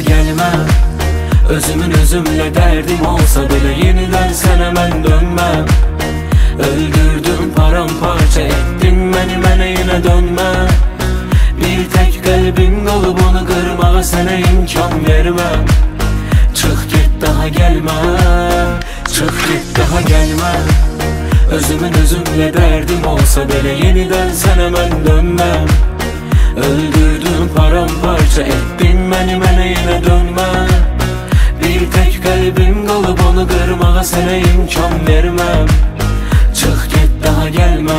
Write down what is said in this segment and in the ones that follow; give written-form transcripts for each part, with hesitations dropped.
gelmem. Özümün özümle derdim olsa bile yeniden sana mən dönmem. Öldürdün, paramparça ettin məni, mənə yenə dönmem. Bir tek kalbim kalıp onu kırmağa sana imkan vermem. Çık git daha gelme, çık git daha gelme. Özümün özümle derdim olsa bile yeniden sana mən dönmem. Öldürdün, paramparça ettin məni, mənə yenə dönmem. Bir tek kalbim kalıp onu kırmağa sana imkan vermem. Çık git daha gelme.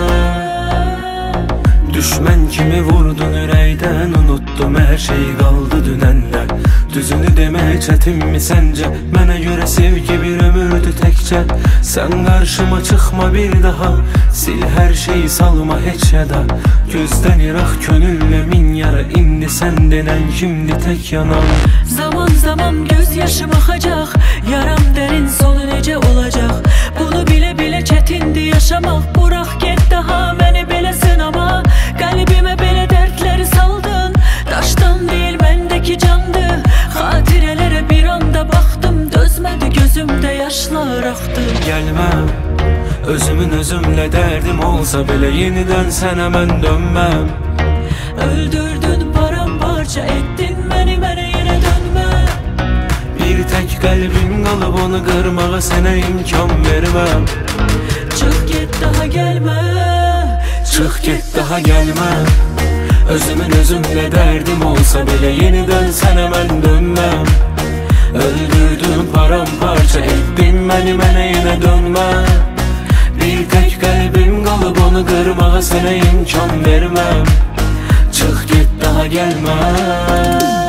Düşmən kimi vurdun ürəkdən, unuttum hər şey qaldı dünəndə. Düzünü demək çətinmi səncə? Mənə görə sevgi bir ömürdü təkcə. Sən qarşıma çıxma bir daha, sil hər şeyi salma heç yada. Gözdən iraq könüllə min yara, indi sən denən kimdi tək yanan? Zaman zaman göz yaşım axacaq, yaram dərin sonu necə olacaq? Bunu bilə bilə çətindir yaşamaq. Bırax get daha məni belə sınama. Qəlbimə belə dərdləri saldın, daşdan deyil məndəki candı. Xatirələrə bir anda baxdım, dözmədi gözümdə yaşlar axdı. Gəlməm, özümün özümlə dərdim olsa belə yeniden sana mən dönməm. Öldürdün, paramparça ettin məni, mənə yenə dönməm. Bir tek kalbim kalıp onu kırmağa sana imkan vermem. Çık git daha gelme, çık git daha gelme. Özümün özümle derdim olsa bile yeniden sana mən dönmem. Öldürdün, paramparça ettin məni, mənə yenə dönmem. Bir tek kalbim kalıp onu kırmağa sana imkan vermem. Çık git daha gelme.